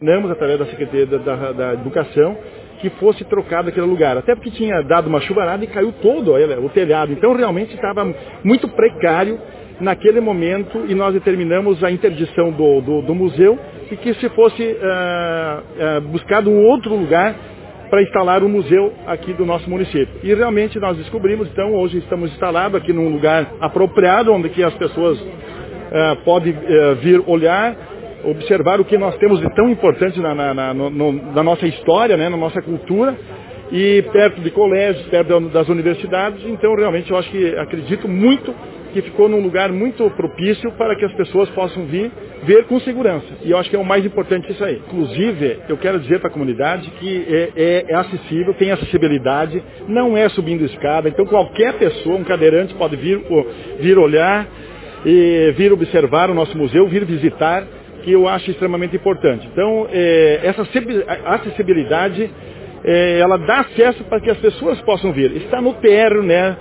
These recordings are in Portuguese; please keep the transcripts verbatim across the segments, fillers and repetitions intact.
Namos, através da Secretaria da, da, da Educação, que fosse trocado aquele lugar. Até porque tinha dado uma chuvarada e caiu todo o telhado. Então, realmente, estava muito precário naquele momento e nós determinamos a interdição do, do, do museu e que se fosse uh, uh, buscado um outro lugar para instalar o museu aqui do nosso município. E realmente nós descobrimos, então, hoje estamos instalados aqui num lugar apropriado, onde que as pessoas uh, podem uh, vir olhar, observar o que nós temos de tão importante na, na, na, no, na nossa história, né, na nossa cultura, e perto de colégios, perto das universidades. Então, realmente, eu acho que acredito muito que ficou num lugar muito propício para que as pessoas possam vir ver com segurança. E eu acho que é o mais importante isso aí. Inclusive, eu quero dizer para a comunidade que é, é, é acessível, tem acessibilidade, não é subindo escada. Então, qualquer pessoa, um cadeirante, pode vir, vir olhar, e vir observar o nosso museu, vir visitar, que eu acho extremamente importante. Então, é, essa acessibilidade, é, ela dá acesso para que as pessoas possam vir. Está no térreo, né,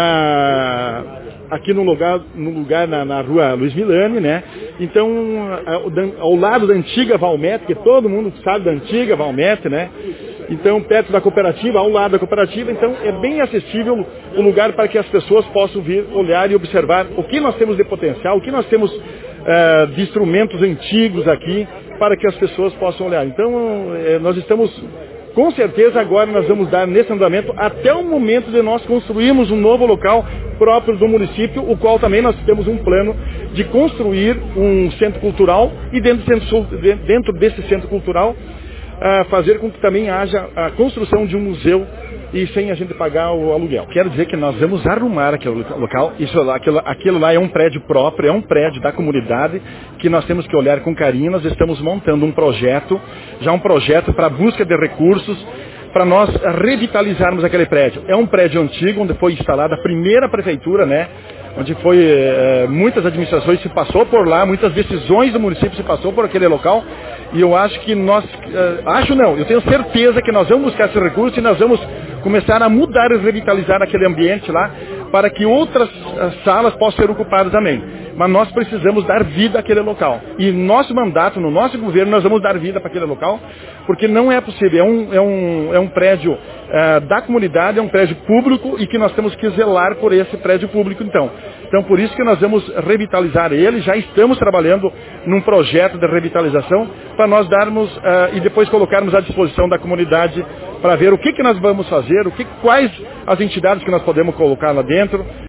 na, aqui no lugar, no lugar na, na rua Luiz Milani, né? Então, ao, ao lado da antiga Valmet, que todo mundo sabe da antiga Valmet, né? Então, perto da cooperativa, ao lado da cooperativa, então é bem acessível o lugar para que as pessoas possam vir olhar e observar o que nós temos de potencial, o que nós temos uh, de instrumentos antigos aqui, para que as pessoas possam olhar. Então, eh, nós estamos, com certeza, agora nós vamos dar nesse andamento até o momento de nós construirmos um novo local próprio do município, o qual também nós temos um plano de construir um centro cultural e dentro, dentro desse centro cultural a fazer com que também haja a construção de um museu e sem a gente pagar o aluguel. Quero dizer que nós vamos arrumar aquele local, isso lá, aquilo, aquilo lá é um prédio próprio, é um prédio da comunidade que nós temos que olhar com carinho. Nós estamos montando um projeto, já um projeto para busca de recursos, para nós revitalizarmos aquele prédio. É um prédio antigo, onde foi instalada a primeira prefeitura, né? Onde foi, é, muitas administrações se passou por lá, muitas decisões do município se passou por aquele local, e eu acho que nós, é, acho não, eu tenho certeza que nós vamos buscar esse recurso e nós vamos começar a mudar e revitalizar aquele ambiente lá, para que outras salas possam ser ocupadas também. Mas nós precisamos dar vida àquele local. E nosso mandato, no nosso governo, nós vamos dar vida para aquele local, porque não é possível. É um, é um, é um prédio uh, da comunidade, é um prédio público e que nós temos que zelar por esse prédio público, então. Então, por isso que nós vamos revitalizar ele. Já estamos trabalhando num projeto de revitalização para nós darmos uh, e depois colocarmos à disposição da comunidade para ver o que, que nós vamos fazer, o que, quais as entidades que nós podemos colocar lá dentro.